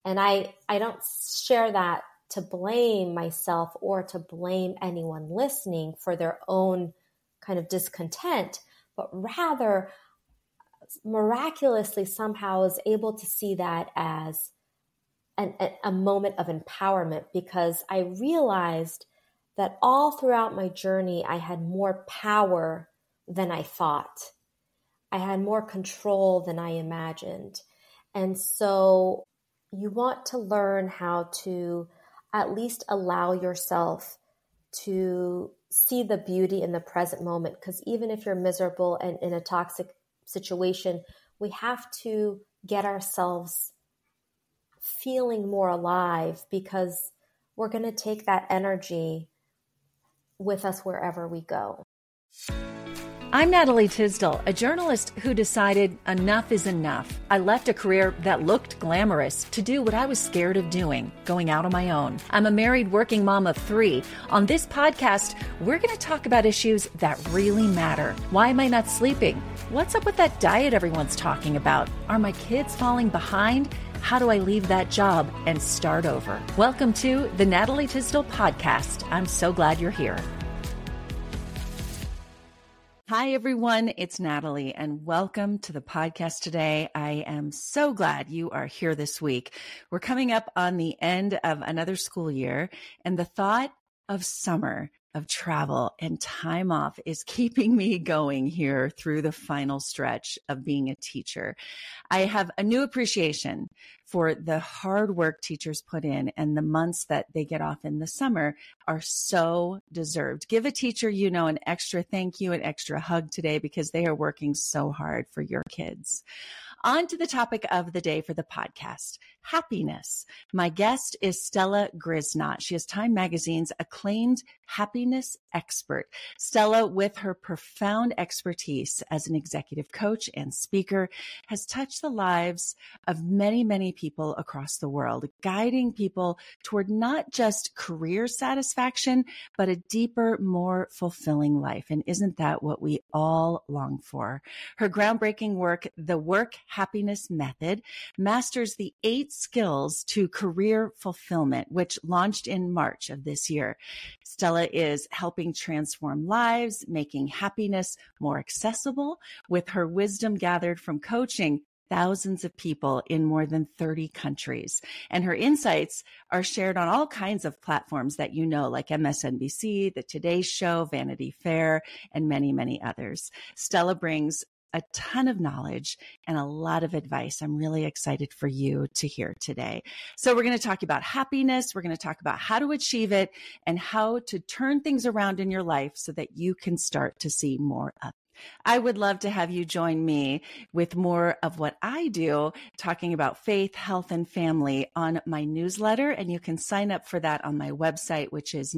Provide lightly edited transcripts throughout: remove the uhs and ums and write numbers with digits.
And I don't share that to blame myself or to blame anyone listening for their own kind of discontent, but rather miraculously somehow was able to see that as a moment of empowerment, because I realized that all throughout my journey, I had more power than I thought. I had more control than I imagined. And so you want to learn how to at least allow yourself to see the beauty in the present moment. Because even if you're miserable and in a toxic situation, we have to get ourselves feeling more alive, because we're going to take that energy with us wherever we go. I'm Natalie Tisdall, a journalist who decided enough is enough. I left a career that looked glamorous to do what I was scared of doing, going out on my own. I'm a married working mom of 3. On this podcast, we're going to talk about issues that really matter. Why am I not sleeping? What's up with that diet everyone's talking about? Are my kids falling behind? How do I leave that job and start over? Welcome to the Natalie Tisdall Podcast. I'm so glad you're here. Hi, everyone. It's Natalie, and welcome to the podcast today. I am so glad you are here this week. We're coming up on the end of another school year, and the thought of summer, of travel and time off is keeping me going here through the final stretch of being a teacher. I have a new appreciation for the hard work teachers put in, and the months that they get off in the summer are so deserved. Give a teacher, an extra thank you, an extra hug today, because they are working so hard for your kids. On to the topic of the day for the podcast, happiness. My guest is Stella Grisnot. She is Time Magazine's acclaimed happiness expert. Stella, with her profound expertise as an executive coach and speaker, has touched the lives of many, many people across the world, guiding people toward not just career satisfaction, but a deeper, more fulfilling life. And isn't that what we all long for? Her groundbreaking work, The Work Happiness Method, masters the 8 skills to career fulfillment, which launched in March of this year. Stella is helping transform lives, making happiness more accessible with her wisdom gathered from coaching thousands of people in more than 30 countries. And her insights are shared on all kinds of platforms that like MSNBC, The Today Show, Vanity Fair, and many, many others. Stella brings a ton of knowledge and a lot of advice I'm really excited for you to hear today. So we're going to talk about happiness. We're going to talk about how to achieve it and how to turn things around in your life so that you can start to see more of it. I would love to have you join me with more of what I do, talking about faith, health, and family on my newsletter. And you can sign up for that on my website, which is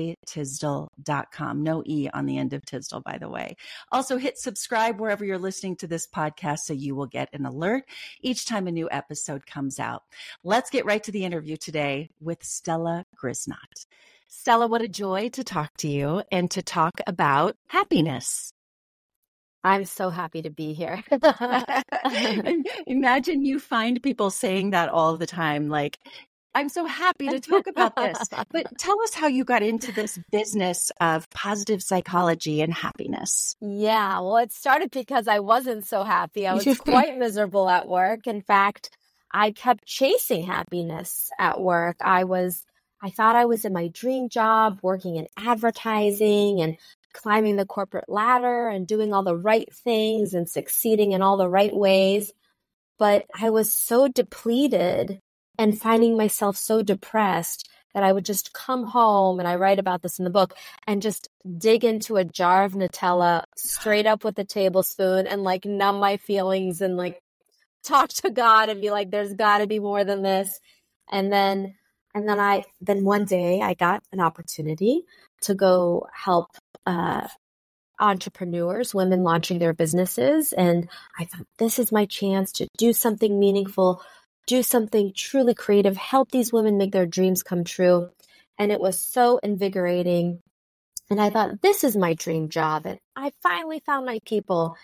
natalietisdall.com. No E on the end of Tisdall, by the way. Also, hit subscribe wherever you're listening to this podcast so you will get an alert each time a new episode comes out. Let's get right to the interview today with Stella Grisnot. Stella, what a joy to talk to you and to talk about happiness. I'm so happy to be here. Imagine you find people saying that all the time, like, I'm so happy to talk about this. But tell us how you got into this business of positive psychology and happiness. Yeah, well, it started because I wasn't so happy. I was quite miserable at work. In fact, I kept chasing happiness at work. I thought I was in my dream job, working in advertising and climbing the corporate ladder and doing all the right things and succeeding in all the right ways. But I was so depleted and finding myself so depressed that I would just come home, and I write about this in the book, and just dig into a jar of Nutella straight up with a tablespoon and numb my feelings and talk to God and be like, there's got to be more than this. And then one day I got an opportunity to go help entrepreneurs, women launching their businesses. And I thought, this is my chance to do something meaningful, do something truly creative, help these women make their dreams come true. And it was so invigorating. And I thought, this is my dream job. And I finally found my people.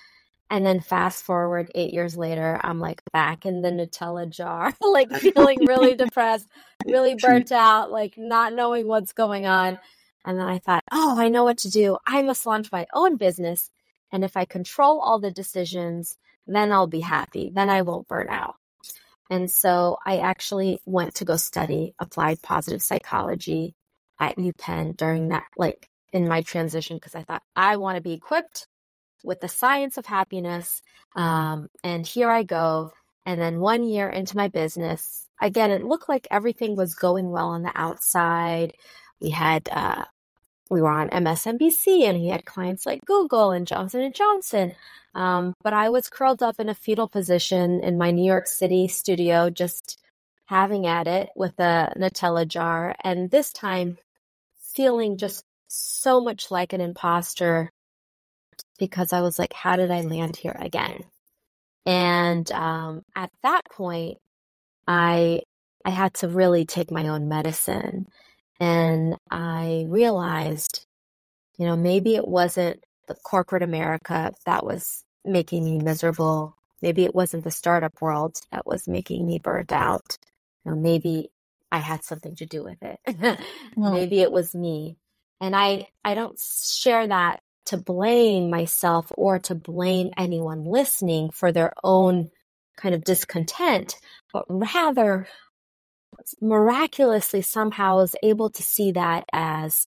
And then fast forward 8 years later, I'm like back in the Nutella jar, like feeling really depressed, really burnt out, like not knowing what's going on. And then I thought, oh, I know what to do. I must launch my own business. And if I control all the decisions, then I'll be happy. Then I won't burn out. And so I actually went to go study applied positive psychology at UPenn during that, like in my transition, because I thought I want to be equipped with the science of happiness. And here I go. And then 1 year into my business, again, it looked like everything was going well on the outside. We were on MSNBC and we had clients like Google and Johnson & Johnson. But I was curled up in a fetal position in my New York City studio, just having at it with a Nutella jar. And this time feeling just so much like an imposter, because I was like, how did I land here again? And at that point, I had to really take my own medicine. And I realized, maybe it wasn't the corporate America that was making me miserable. Maybe it wasn't the startup world that was making me burnt out. Maybe I had something to do with it. Well, maybe it was me. And I don't share that to blame myself or to blame anyone listening for their own kind of discontent, but rather miraculously somehow was able to see that as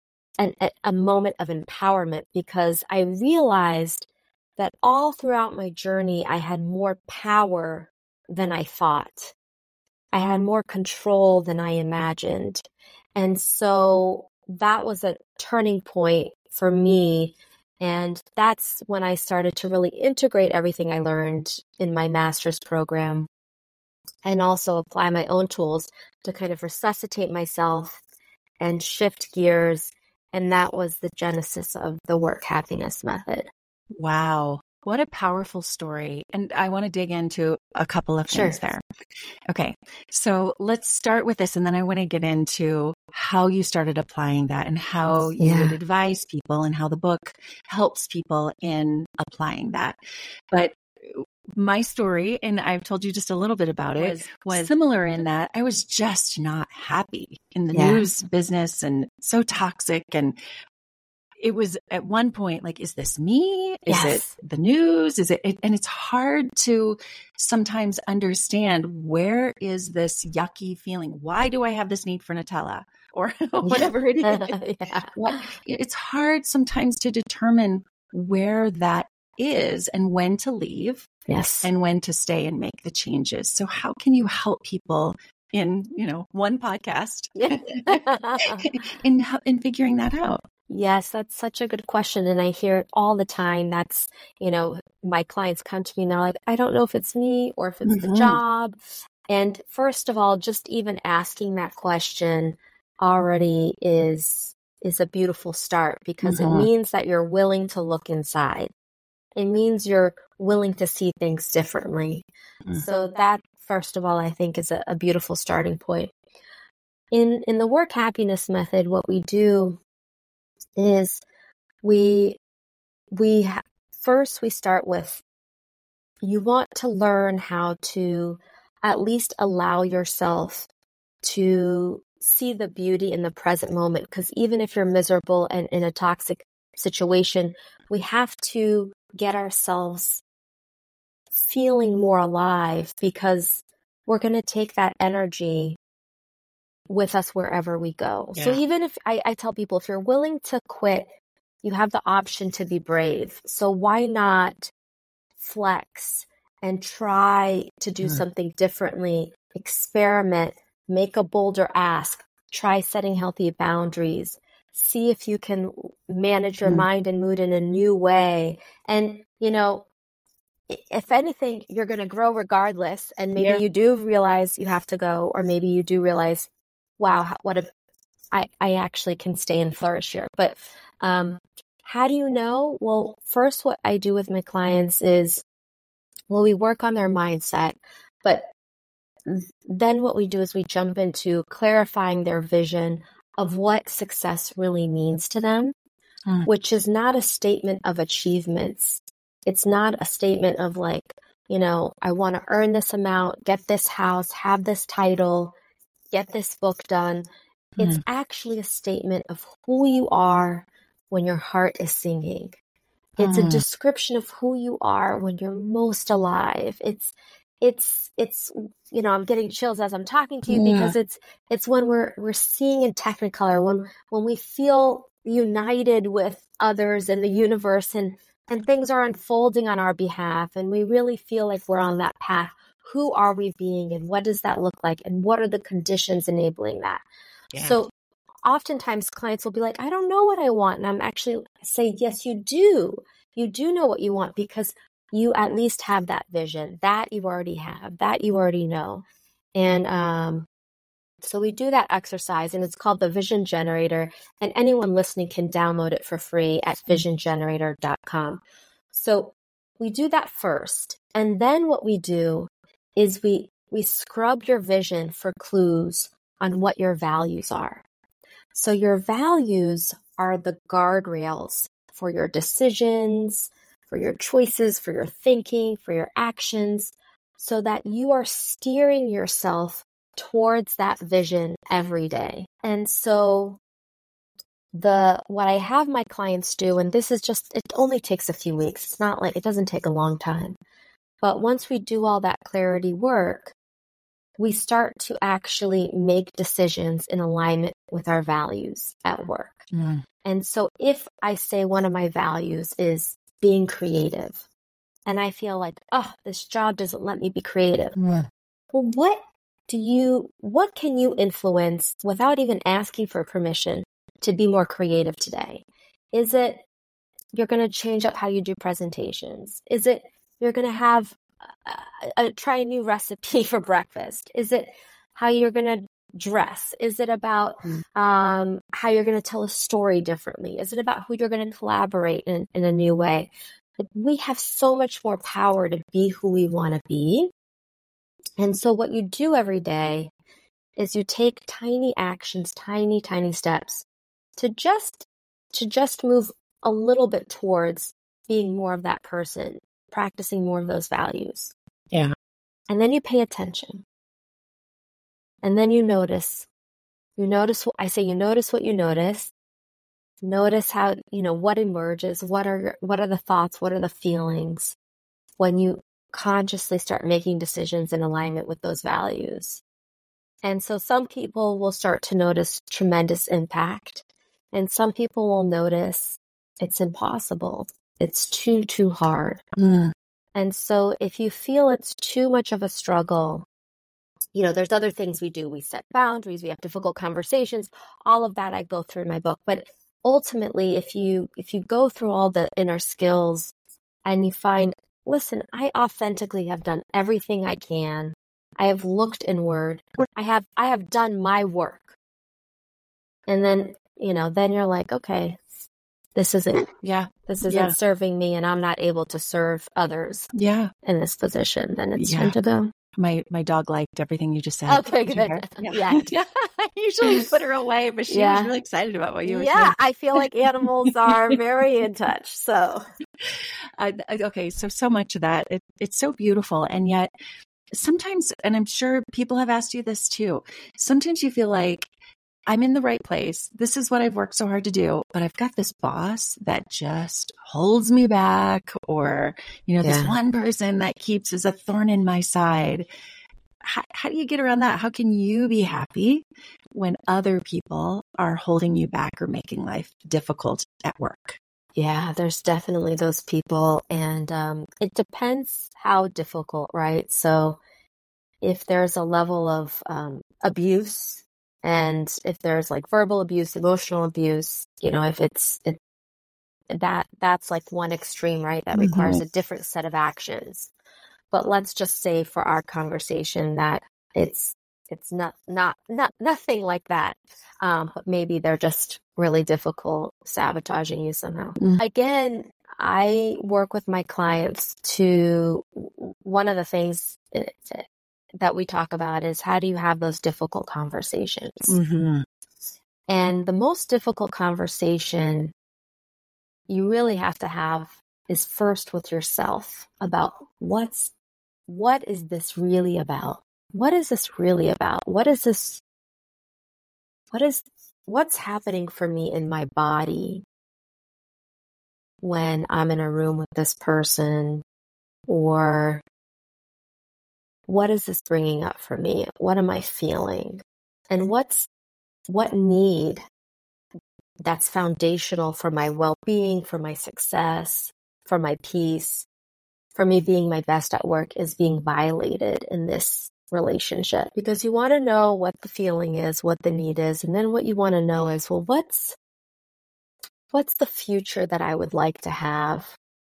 a moment of empowerment, because I realized that all throughout my journey, I had more power than I thought. I had more control than I imagined. And so that was a turning point for me. And that's when I started to really integrate everything I learned in my master's program and also apply my own tools to kind of resuscitate myself and shift gears. And that was the genesis of the Work Happiness Method. Wow. What a powerful story. And I want to dig into a couple of things there. Okay. So let's start with this. And then I want to get into how you started applying that and how you would advise people and how the book helps people in applying that. But my story, and I've told you just a little bit about it, was similar in that I was just not happy in the news business and so toxic. And it was at one point like, is this me? Is it the news? Is it? And it's hard to sometimes understand, where is this yucky feeling? Why do I have this need for Nutella or whatever it is? It's hard sometimes to determine where that is and when to leave and when to stay and make the changes. So how can you help people in, one podcast in figuring that out? Yes, that's such a good question. And I hear it all the time. That's, my clients come to me and they're like, I don't know if it's me or if it's the job. And first of all, just even asking that question already is a beautiful start, because it means that you're willing to look inside. It means you're willing to see things differently. So that, first of all, I think is a beautiful starting point. In the Work Happiness Method, what we do is we start with, you want to learn how to at least allow yourself to see the beauty in the present moment. Because even if you're miserable and in a toxic situation, we have to get ourselves feeling more alive, because we're going to take that energy with us wherever we go. So even if I tell people, if you're willing to quit, you have the option to be brave. So why not flex and try to do something differently, experiment, make a bolder ask, try setting healthy boundaries, see if you can manage your mind and mood in a new way. And, if anything, you're going to grow regardless. And maybe you do realize you have to go, or maybe you do realize, wow, I actually can stay and flourish here. But how do you know? Well, first, what I do with my clients is, we work on their mindset, but then what we do is we jump into clarifying their vision of what success really means to them, which is not a statement of achievements. It's not a statement of like, I want to earn this amount, get this house, have this title, get this book done. It's actually a statement of who you are when your heart is singing. It's a description of who you are when you're most alive. It's I'm getting chills as I'm talking to you because it's when we're seeing in Technicolor, when we feel united with others in the universe and things are unfolding on our behalf and we really feel like we're on that path. Who are we being and what does that look like? And what are the conditions enabling that? Yeah. So oftentimes clients will be like, I don't know what I want. And I'm actually say, yes, you do. You do know what you want because you at least have that vision that you already have, that you already know. And so we do that exercise and it's called the Vision Generator. And anyone listening can download it for free at visiongenerator.com. So we do that first. And then what we do is we scrub your vision for clues on what your values are. So your values are the guardrails for your decisions, for your choices, for your thinking, for your actions, so that you are steering yourself towards that vision every day. And so what I have my clients do, and this is just, it only takes a few weeks. It's not like, it doesn't take a long time. But once we do all that clarity work, we start to actually make decisions in alignment with our values at work. Mm. And so if I say one of my values is being creative, and I feel like, this job doesn't let me be creative. Mm. Well, what can you influence without even asking for permission to be more creative today? Is it you're going to change up how you do presentations? Is it you're going to have try a new recipe for breakfast? Is it how you're going to dress? Is it about how you're going to tell a story differently? Is it about who you're going to collaborate in a new way? We have so much more power to be who we want to be. And so what you do every day is you take tiny actions, tiny steps to just move a little bit towards being more of that person, practicing more of those values. Yeah. And then you pay attention. And then you notice what you notice. Notice how, what emerges, what are the thoughts, what are the feelings when you consciously start making decisions in alignment with those values. And so some people will start to notice tremendous impact, and some people will notice it's impossible. It's too hard. Mm. And so if you feel it's too much of a struggle, there's other things we do. We set boundaries, we have difficult conversations, all of that I go through in my book. But ultimately, if you go through all the inner skills and you find, listen, I authentically have done everything I can. I have looked inward. I have done my work. And then, then you're like, okay, this isn't serving me and I'm not able to serve others in this position. Then it's time to go. My dog liked everything you just said. Okay, good. Yeah. I usually put her away, but she was really excited about what you were saying. Yeah, I feel like animals are very in touch. So, okay, so much of that. It's so beautiful. And yet sometimes, and I'm sure people have asked you this too, sometimes you feel like I'm in the right place. This is what I've worked so hard to do, but I've got this boss that just holds me back, or, this one person that keeps as a thorn in my side. How do you get around that? How can you be happy when other people are holding you back or making life difficult at work? Yeah, there's definitely those people, and it depends how difficult, right? So if there's a level of abuse, and if there's like verbal abuse, emotional abuse, if that's like one extreme, right? That requires a different set of actions. But let's just say for our conversation that it's not nothing like that. But maybe they're just really difficult, sabotaging you somehow. Again, I work with my clients one of the things that we talk about is how do you have those difficult conversations? Mm-hmm. And the most difficult conversation you really have to have is first with yourself about what is this really about? What is this really about? What's happening for me in my body when I'm in a room with this person? Or what is this bringing up for me? What am I feeling? And what need that's foundational for my well-being, for my success, for my peace, for me being my best at work is being violated in this relationship? Because you want to know what the feeling is, what the need is, and then what you want to know is, well, what's the future that I would like to have?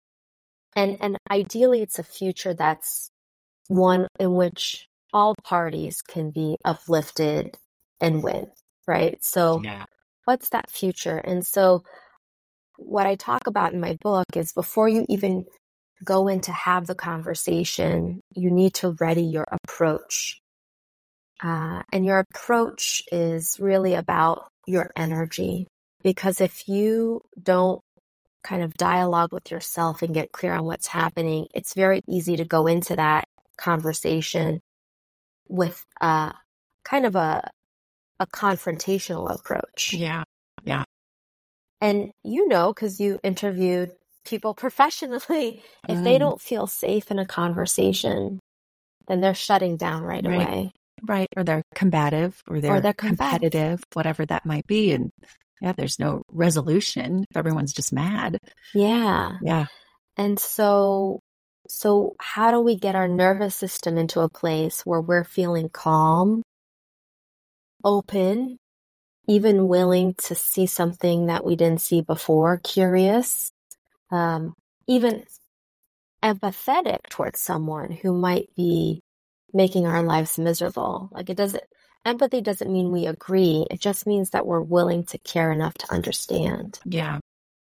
And ideally it's a future that's one in which all parties can be uplifted and win, right? So what's that future? And so what I talk about in my book is before you even go in to have the conversation, you need to ready your approach. And your approach is really about your energy. Because if you don't kind of dialogue with yourself and get clear on what's happening, it's very easy to go into that conversation with kind of a confrontational approach. Yeah. And because you interviewed people professionally, if they don't feel safe in a conversation, then they're shutting down right away. Right. Or they're combative or they're competitive, whatever that might be. And there's no resolution if everyone's just mad. Yeah. And so how do we get our nervous system into a place where we're feeling calm, open, even willing to see something that we didn't see before, curious, even empathetic towards someone who might be making our lives miserable? Empathy doesn't mean we agree. It just means that we're willing to care enough to understand. Yeah.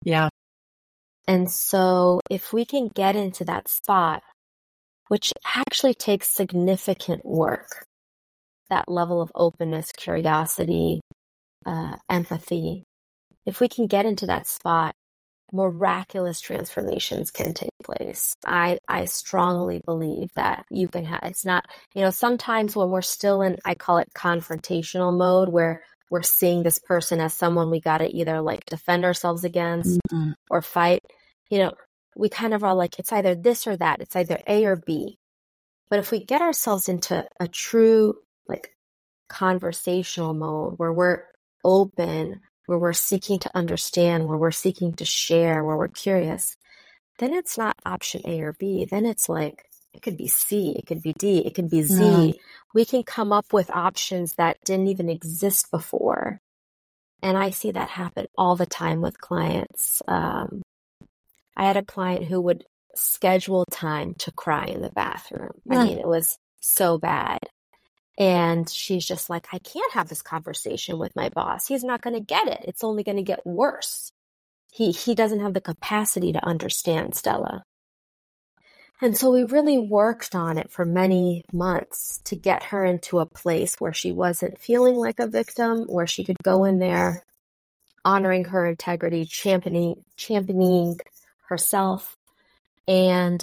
And so if we can get into that spot, which actually takes significant work, that level of openness, curiosity, empathy, if we can get into that spot, miraculous transformations can take place. I strongly believe that you can have, it's not, sometimes when we're still in, I call it confrontational mode, where we're seeing this person as someone we got to either defend ourselves against or fight, we kind of are like, it's either this or that. It's either A or B. But if we get ourselves into a true conversational mode where we're open, where we're seeking to understand, where we're seeking to share, where we're curious, then it's not option A or B. Then it's it could be C, it could be D, it could be Z. We can come up with options that didn't even exist before. And I see that happen all the time with clients. I had a client who would schedule time to cry in the bathroom. I mean, it was so bad. And she's just like, I can't have this conversation with my boss. He's not going to get it. It's only going to get worse. He doesn't have the capacity to understand, Stella. And so we really worked on it for many months to get her into a place where she wasn't feeling like a victim, where she could go in there honoring her integrity, championing herself. And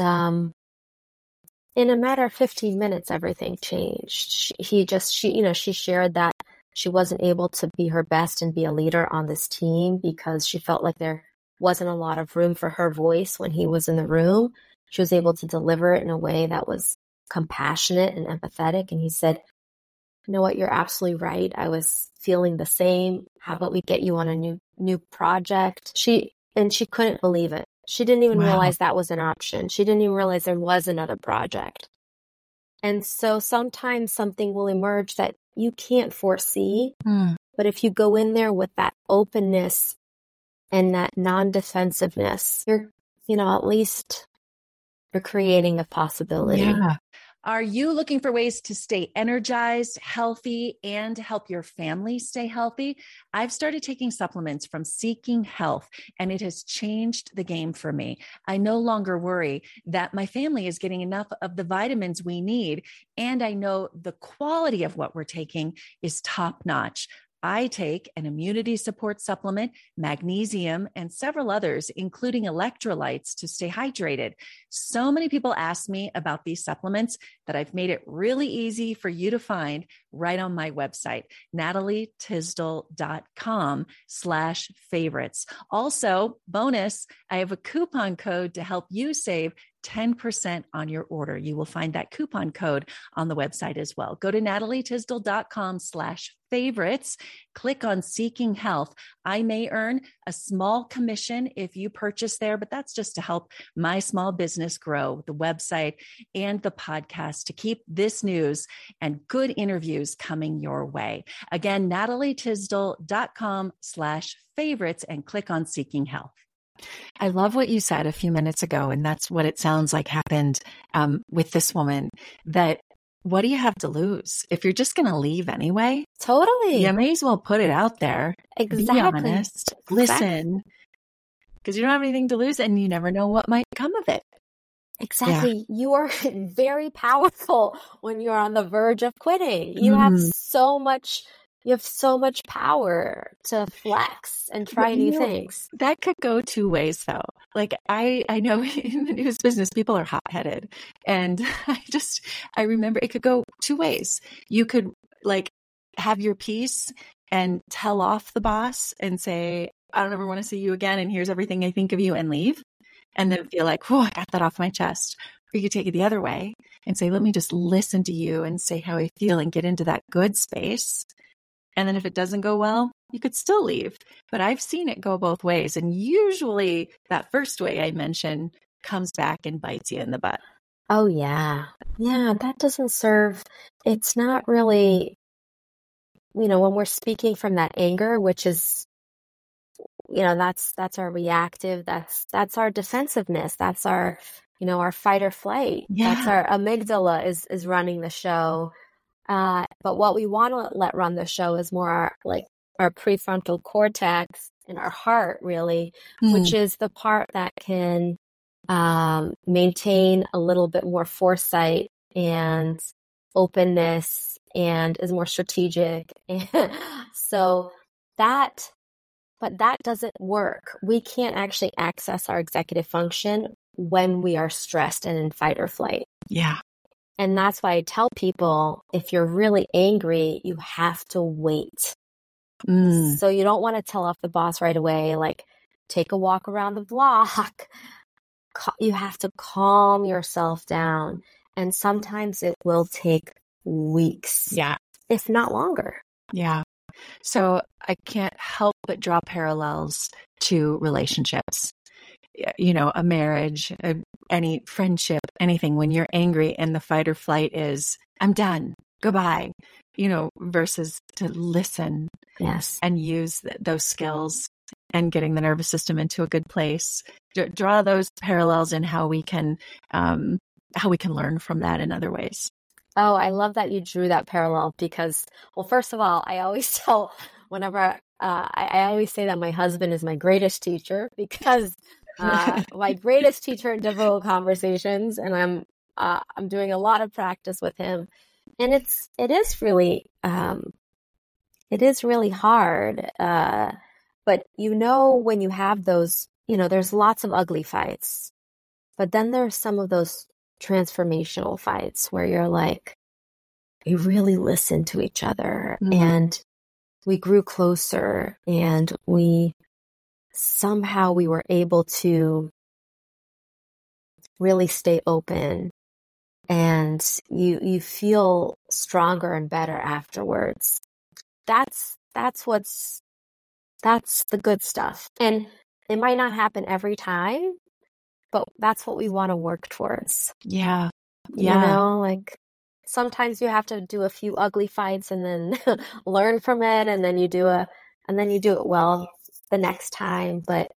in a matter of 15 minutes, everything changed. She shared that she wasn't able to be her best and be a leader on this team because she felt like there wasn't a lot of room for her voice when he was in the room. She was able to deliver it in a way that was compassionate and empathetic. And he said, you know what, you're absolutely right. I was feeling the same. How about we get you on a new project? She couldn't believe it. She didn't even realize that was an option. She didn't even realize there was another project. And so sometimes something will emerge that you can't foresee. But if you go in there with that openness and that non-defensiveness, you're, at least you're creating a possibility. Yeah. Are you looking for ways to stay energized, healthy, and help your family stay healthy? I've started taking supplements from Seeking Health, and it has changed the game for me. I no longer worry that my family is getting enough of the vitamins we need, and I know the quality of what we're taking is top notch. I take an immunity support supplement, magnesium, and several others, including electrolytes to stay hydrated. So many people ask me about these supplements that I've made it really easy for you to find right on my website, natalietisdall.com/favorites. Also, bonus, I have a coupon code to help you save 10% on your order. You will find that coupon code on the website as well. Go to natalietisdall.com/favorites. Click on Seeking Health. I may earn a small commission if you purchase there, but that's just to help my small business grow, the website and the podcast, to keep this news and good interviews coming your way. Again, natalietisdall.com/favorites and click on Seeking Health. I love what you said a few minutes ago, and that's what it sounds like happened with this woman, that what do you have to lose? If you're just going to leave anyway, Totally. you may as well put it out there. Exactly. Be honest. Listen, because you don't have anything to lose and you never know what might come of it. Exactly. You are very powerful when you're on the verge of quitting. You have so much power to flex and try new things. That could go two ways though. Like I know in the news business, people are hot-headed, and I remember it could go two ways. You could like have your piece and tell off the boss and say, I don't ever want to see you again, and here's everything I think of you, and leave. And then feel like, I got that off my chest. Or you could take it the other way and say, let me just listen to you and say how I feel and get into that good space. And then if it doesn't go well, you could still leave. But I've seen it go both ways. And usually that first way I mentioned comes back and bites you in the butt. Oh, yeah. Yeah, that doesn't serve. It's not really, when we're speaking from that anger, which is, that's our reactive, that's our defensiveness. That's our, our fight or flight. Yeah. That's our amygdala is running the show. But what we want to let run the show is more our prefrontal cortex and our heart, really, which is the part that can maintain a little bit more foresight and openness and is more strategic. But that doesn't work. We can't actually access our executive function when we are stressed and in fight or flight. Yeah. And that's why I tell people, if you're really angry, you have to wait. So you don't want to tell off the boss right away, like take a walk around the block. You have to calm yourself down. And sometimes it will take weeks. Yeah. If not longer. Yeah. So I can't help but draw parallels to relationships. A marriage, any friendship, anything. When you're angry and the fight or flight is, I'm done, goodbye, versus to listen. Yes. And use those skills and getting the nervous system into a good place. Draw those parallels in how we can learn from that in other ways. Oh, I love that you drew that parallel because, well, first of all, I always tell whenever I always say that my husband is my greatest teacher because my greatest teacher in difficult conversations, and I'm doing a lot of practice with him, and it is really hard. But when you have those, there's lots of ugly fights, but then there's some of those transformational fights where you're like, we really listened to each other and we grew closer and we were able to really stay open, and you feel stronger and better afterwards. That's the good stuff. And it might not happen every time, but that's what we want to work towards. Yeah. Yeah. Sometimes you have to do a few ugly fights and then learn from it, and then you do it well the next time. But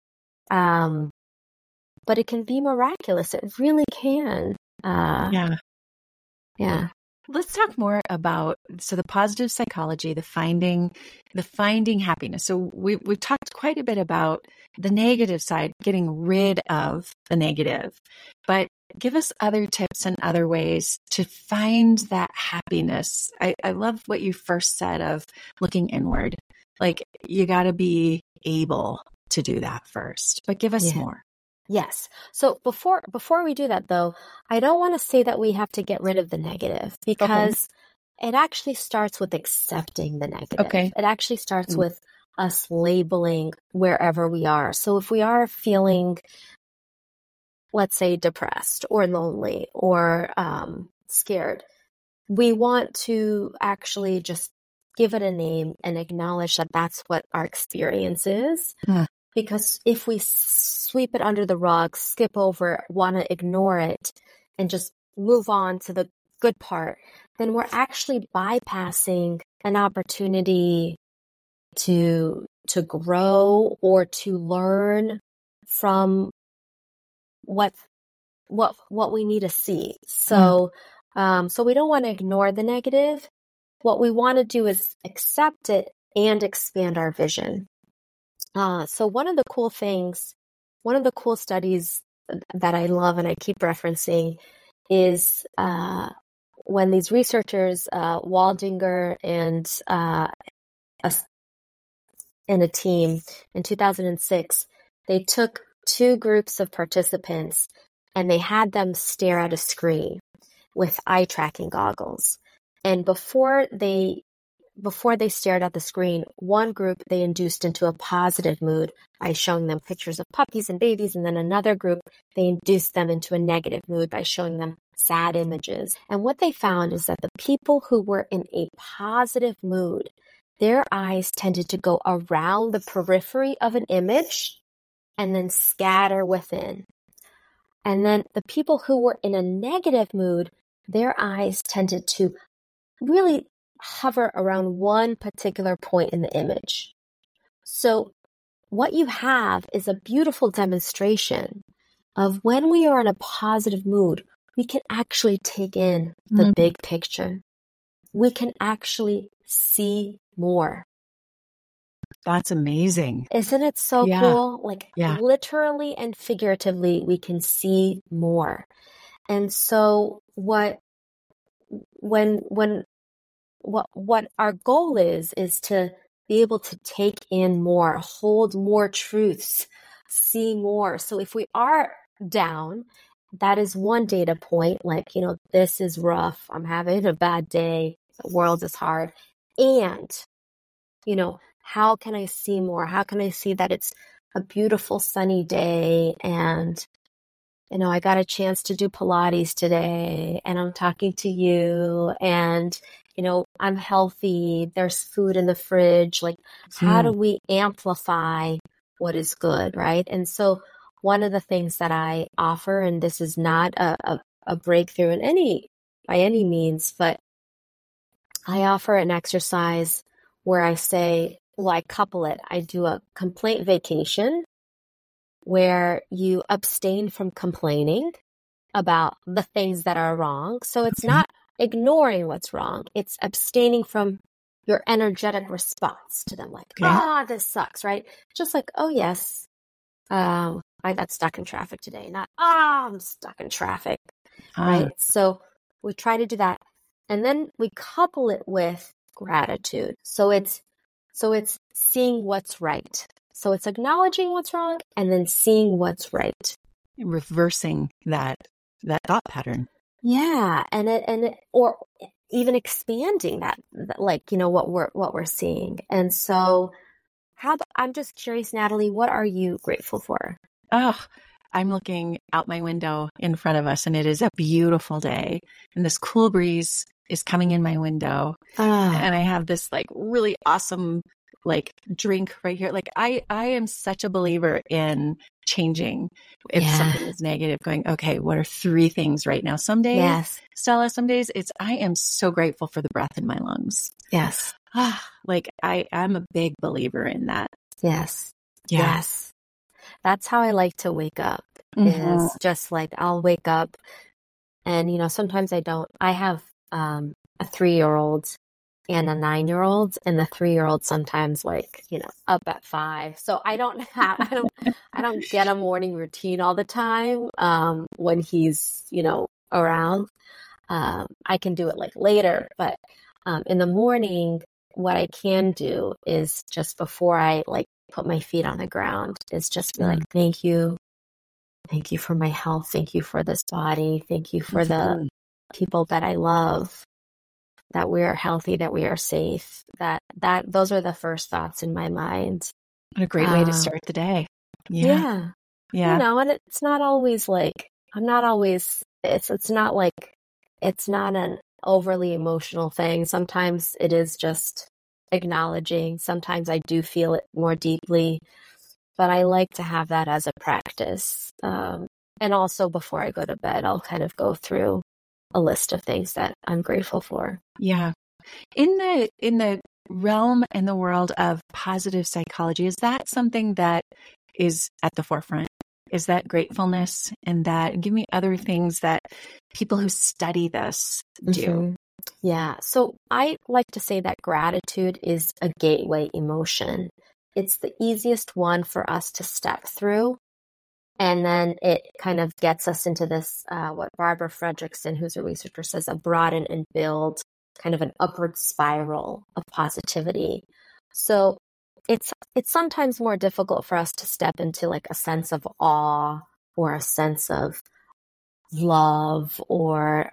it can be miraculous. It really can. Yeah. Let's talk more about the positive psychology, the finding happiness. So we've talked quite a bit about the negative side, getting rid of the negative, but give us other tips and other ways to find that happiness. I love what you first said of looking inward. Like you got to be able to do that first, but give us more. Yes. So before we do that though, I don't want to say that we have to get rid of the negative because it actually starts with accepting the negative. Okay. It actually starts with us labeling wherever we are. So if we are feeling, let's say, depressed or lonely or scared, we want to actually just give it a name and acknowledge that that's what our experience is. Because if we sweep it under the rug, skip over, want to ignore it, and just move on to the good part, then we're actually bypassing an opportunity to grow or to learn from what we need to see. So so we don't want to ignore the negative. What we want to do is accept it and expand our vision. So one of the cool studies that I love and I keep referencing is when these researchers, Waldinger and a team in 2006, they took two groups of participants and they had them stare at a screen with eye tracking goggles. And before they stared at the screen, one group they induced into a positive mood by showing them pictures of puppies and babies, and then another group they induced them into a negative mood by showing them sad images. And what they found is that the people who were in a positive mood, their eyes tended to go around the periphery of an image and then scatter within. And then the people who were in a negative mood, their eyes tended to really hover around one particular point in the image. So what you have is a beautiful demonstration of when we are in a positive mood, we can actually take in the big picture. We can actually see more. That's amazing. Isn't it so cool? Like literally and figuratively, we can see more. And so what our goal is to be able to take in more, hold more truths, see more. So if we are down, that is one data point, like, this is rough. I'm having a bad day. The world is hard. And, how can I see more? How can I see that it's a beautiful sunny day and, I got a chance to do Pilates today and I'm talking to you and, I'm healthy. There's food in the fridge. Like, how do we amplify what is good, right? And so one of the things that I offer, and this is not a breakthrough by any means, but I offer an exercise where I say, I couple it. I do a complaint vacation where you abstain from complaining about the things that are wrong. So it's not ignoring what's wrong. It's abstaining from your energetic response to them. Like, this sucks, right? Just like, oh, yes, I got stuck in traffic today. Not, I'm stuck in traffic, right? So we try to do that. And then we couple it with gratitude. So it's seeing what's right. So it's acknowledging what's wrong and then seeing what's right. Reversing that thought pattern. Yeah. Or even expanding that, like, what we're seeing. And so I'm just curious, Natalie, what are you grateful for? Oh, I'm looking out my window in front of us and it is a beautiful day and this cool breeze is coming in my window and I have this like really awesome like drink right here. Like I am such a believer in changing if something is negative, going, okay, what are 3 things right now? Some days, Stella, some days I am so grateful for the breath in my lungs. Yes. Like I'm a big believer in that. Yes. Yeah. Yes. That's how I like to wake up is just like, I'll wake up and, sometimes I don't. I have a 3-year-old and a 9-year-old, and the 3-year-old sometimes like, up at 5. So I don't get a morning routine all the time. When he's, around, I can do it like later, but, in the morning what I can do is just before I like put my feet on the ground is just be like, thank you. Thank you for my health. Thank you for this body. Thank you for the people that I love, that we are healthy, that we are safe, that those are the first thoughts in my mind. What a great way to start the day. Yeah. You know, and it's not always like, it's not like, it's not an overly emotional thing. Sometimes it is just acknowledging. Sometimes I do feel it more deeply, but I like to have that as a practice. And also before I go to bed, I'll kind of go through a list of things that I'm grateful for. Yeah. In the realm and the world of positive psychology, is that something that is at the forefront? Is that gratefulness? And that, give me other things that people who study this do. Mm-hmm. Yeah. So I like to say that gratitude is a gateway emotion. It's the easiest one for us to step through. And then it kind of gets us into this, what Barbara Fredrickson, who's a researcher, says, a broaden and build, kind of an upward spiral of positivity. So it's sometimes more difficult for us to step into like a sense of awe or a sense of love or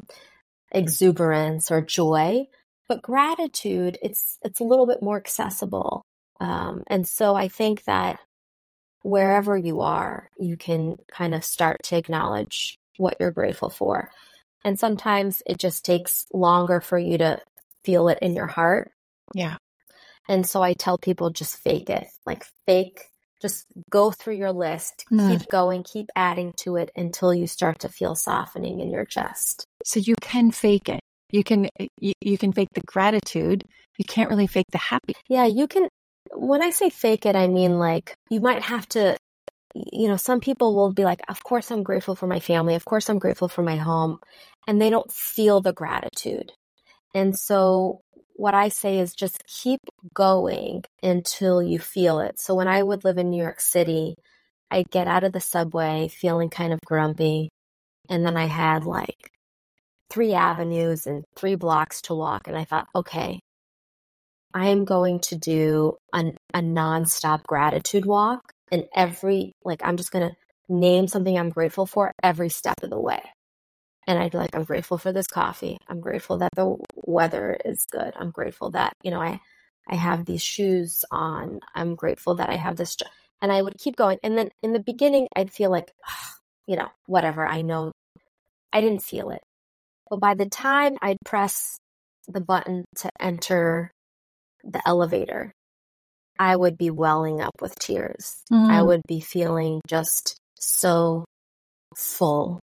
exuberance or joy. But gratitude, it's a little bit more accessible. And so I think that wherever you are, you can kind of start to acknowledge what you're grateful for. And sometimes it just takes longer for you to feel it in your heart. Yeah. And so I tell people just fake it, just go through your list, keep going, keep adding to it until you start to feel softening in your chest. So you can fake it. You can fake the gratitude. You can't really fake the happy. Yeah, you can. When I say fake it, I mean like you might have to, some people will be like, of course I'm grateful for my family. Of course I'm grateful for my home. And they don't feel the gratitude. And so what I say is just keep going until you feel it. So when I would live in New York City, I'd get out of the subway feeling kind of grumpy. And then I had like 3 avenues and 3 blocks to walk. And I thought, okay, I am going to do a nonstop gratitude walk. And I'm just going to name something I'm grateful for every step of the way. And I'd be like, I'm grateful for this coffee. I'm grateful that the weather is good. I'm grateful that, I have these shoes on. I'm grateful that I have this job. And I would keep going. And then in the beginning, I'd feel like, whatever. I know I didn't feel it. But by the time I'd press the button to enter the elevator, I would be welling up with tears. I would be feeling just so full.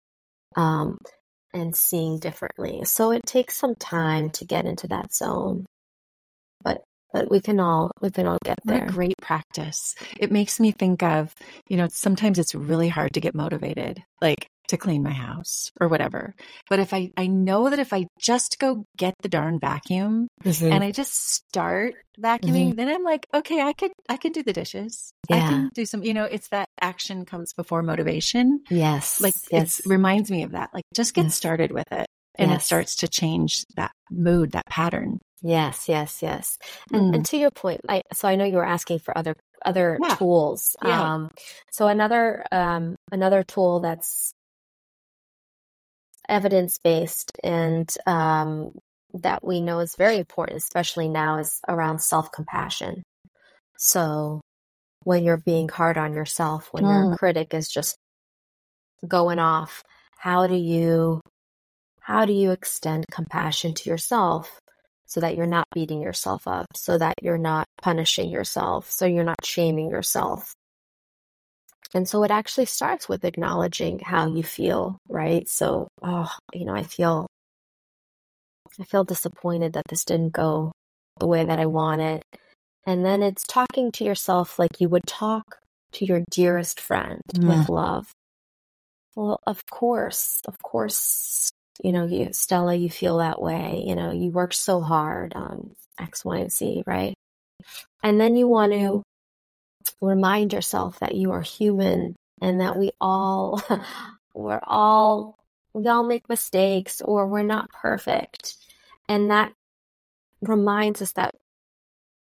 And seeing differently. So it takes some time to get into that zone. But we can all get there. What a great practice. It makes me think of, sometimes it's really hard to get motivated, like to clean my house or whatever. But if I know that if I just go get the darn vacuum and I just start vacuuming, then I'm like, okay, I could do the dishes. Yeah. I can do some, it's that action comes before motivation. Yes. It reminds me of that. Like just get started with it and it starts to change that mood, that pattern. Yes. And to your point, I know you were asking for other tools. Yeah. So another tool that's evidence-based and that we know is very important, especially now, is around self-compassion. So when you're being hard on yourself, when your critic is just going off, how do you extend compassion to yourself so that you're not beating yourself up, so that you're not punishing yourself, so you're not shaming yourself? And so it actually starts with acknowledging how you feel, right? So, I feel disappointed that this didn't go the way that I wanted. And then it's talking to yourself like you would talk to your dearest friend with love. Well, of course, Stella, you feel that way. You worked so hard on X, Y, and Z, right? And then you want to remind yourself that you are human and that we all make mistakes or we're not perfect. And that reminds us that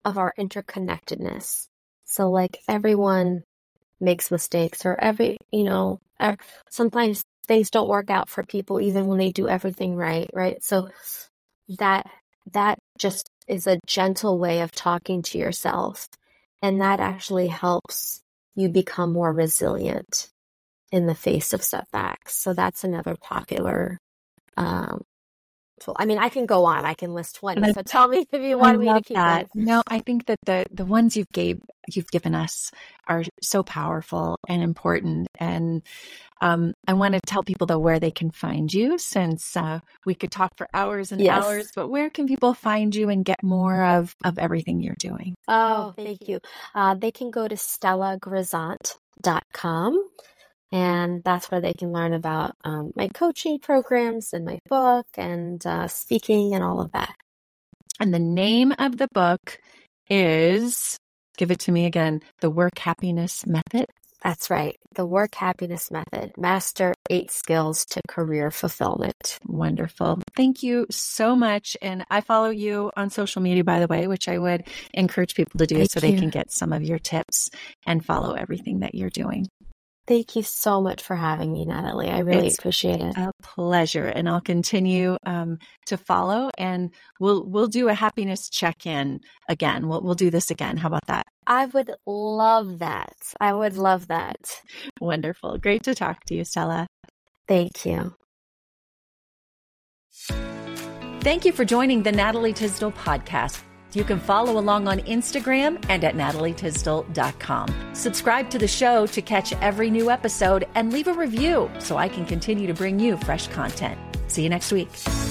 of our interconnectedness. So like everyone makes mistakes, or sometimes things don't work out for people even when they do everything right? So that just is a gentle way of talking to yourself. And that actually helps you become more resilient in the face of setbacks. So that's another popular tool. I mean, I can go on. I can list 20. So tell me if you want me to keep that. No, I think that the ones you've given us are so powerful and important. And I want to tell people, though, where they can find you, since we could talk for hours and hours, but where can people find you and get more of everything you're doing? Oh, thank you. They can go to StellaGrisant.com. And that's where they can learn about my coaching programs and my book and speaking and all of that. And the name of the book is, give it to me again, The Work Happiness Method. That's right. The Work Happiness Method. Master 8 skills to career fulfillment. Wonderful. Thank you so much. And I follow you on social media, by the way, which I would encourage people to do they can get some of your tips and follow everything that you're doing. Thank you so much for having me, Natalie. I really appreciate it. A pleasure. And I'll continue to follow, and we'll do a happiness check-in again. We'll do this again. How about that? I would love that. I would love that. Wonderful. Great to talk to you, Stella. Thank you. Thank you for joining the Natalie Tisdall podcast. You can follow along on Instagram and at natalietisdall.com. Subscribe to the show to catch every new episode and leave a review so I can continue to bring you fresh content. See you next week.